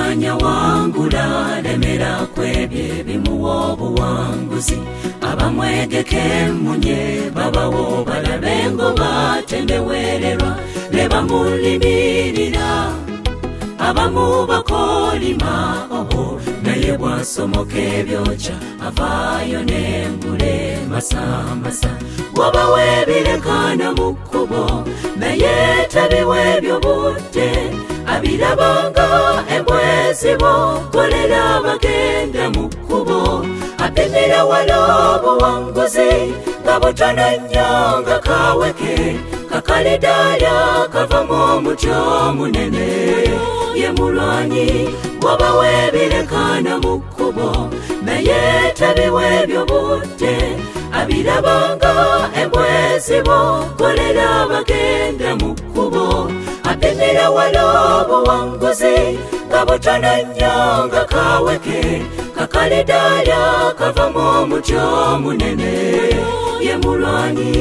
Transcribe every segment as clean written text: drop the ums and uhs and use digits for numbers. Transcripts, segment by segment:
Amanya wangula lemera kwebye bimuwa obuwanguzi abamwegeke munye babawo balabengo batembewererwa ne bamulimirira abamu bakolima oho naye bwasomoke byoca avayo n'engule masamasa wabawe birekana mu kkubo naye tabiwe by'obudde abirabanga embwezi bo kolera bagenda mu kkubo apimira wala obuwanguzi nga butono nnyo nga kaweke kakalidaalya kavamu omutyo omunene ye mulwanyi wabawe birekana mu kkubo naye tabiwe by'obudde abirabanga embwezi bo kolera bagenda mu kkubo apimira wala obuwanguzi nga butono nnyo nga kaweke kakalidaalya kavamu omutyo omunene ye mulwanyi.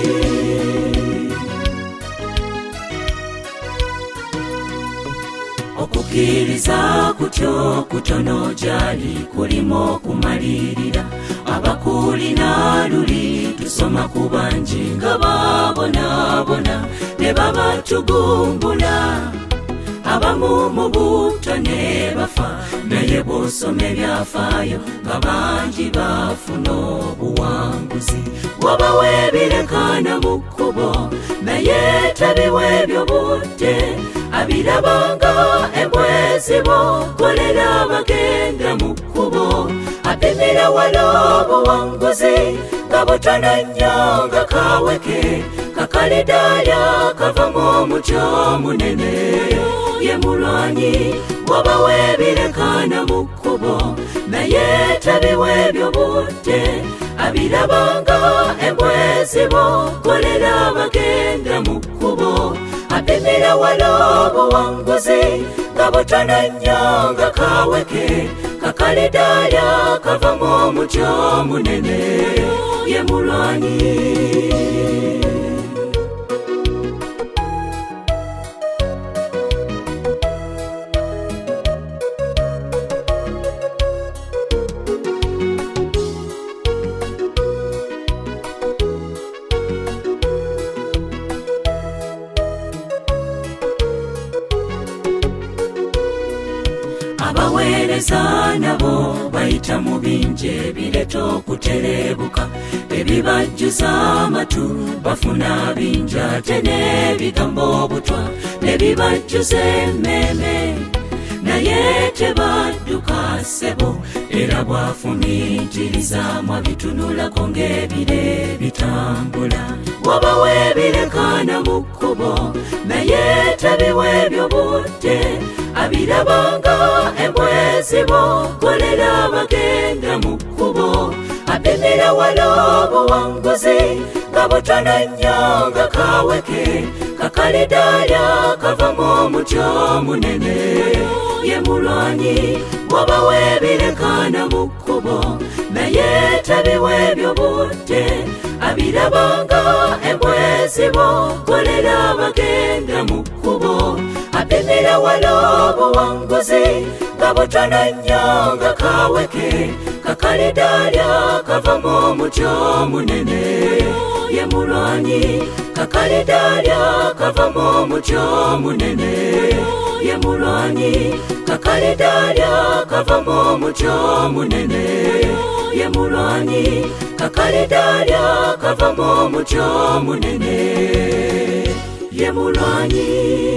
Okukiriza kutyo kutono gyali kulimu okumalirira abakulina luli tusoma ku bangi nga babonaabona ne babatugumbula abamu mu butto ne bafa naye bw'osoma ebyafaayo nga bangi bafuna obuwanguzi wabawe birekana mu kkubo naye tabiwe by'obudde abirabanga embwezi bo kolera bagenda mu kkubo apimira wala obuwanguzi nga butono nnyo nga kaweke kakalidaalya kavamu omutyo omunene ye mulwanyi wabawe birekana mu kkubo naye tabiwe by'obudde abirabanga embwezi bo kolera bagenda mu kkubo apimira wala obuwanguzi nga butono nnyo nga kaweke kakalidaalya kavamu omutyo omunene ye mulwanyi. Abaweereza nabo bayita mu bingi ebireeta okutereebuka ebibajjuza amatu bafuna bingi ate n'ebigambo obutwa nebibajjuza emmeeme naye tebadduka ssebo era bwafumiitirizamu abitunulako ng'ebire bitambula wabawe birekana mu kkubo naye tabiwe by'obudde abirabanga embwezi bo kolera bagenda mu kkubo apimira wala obuwanguzi nga butono nnyo nga kaweke kakalidaalya kavamu omutyo omunene ye mulwanyi wabawe birekana mu kkubo naye tabiwe by'obudde abirabanga embwezi bo kolera bagenda mu kkubo apimira wala obuwanguzi nga butono nnyo nga kaweke kakalidaalya kavamu omutyo omunene ye mulwanyi kakalidaalya kavamu omutyo omunene ye mulwanyi kakalidaalya kavamu omutyo omunene ye mulwanyi kakalidaalya kavamu omutyo omunene ye mulwanyi.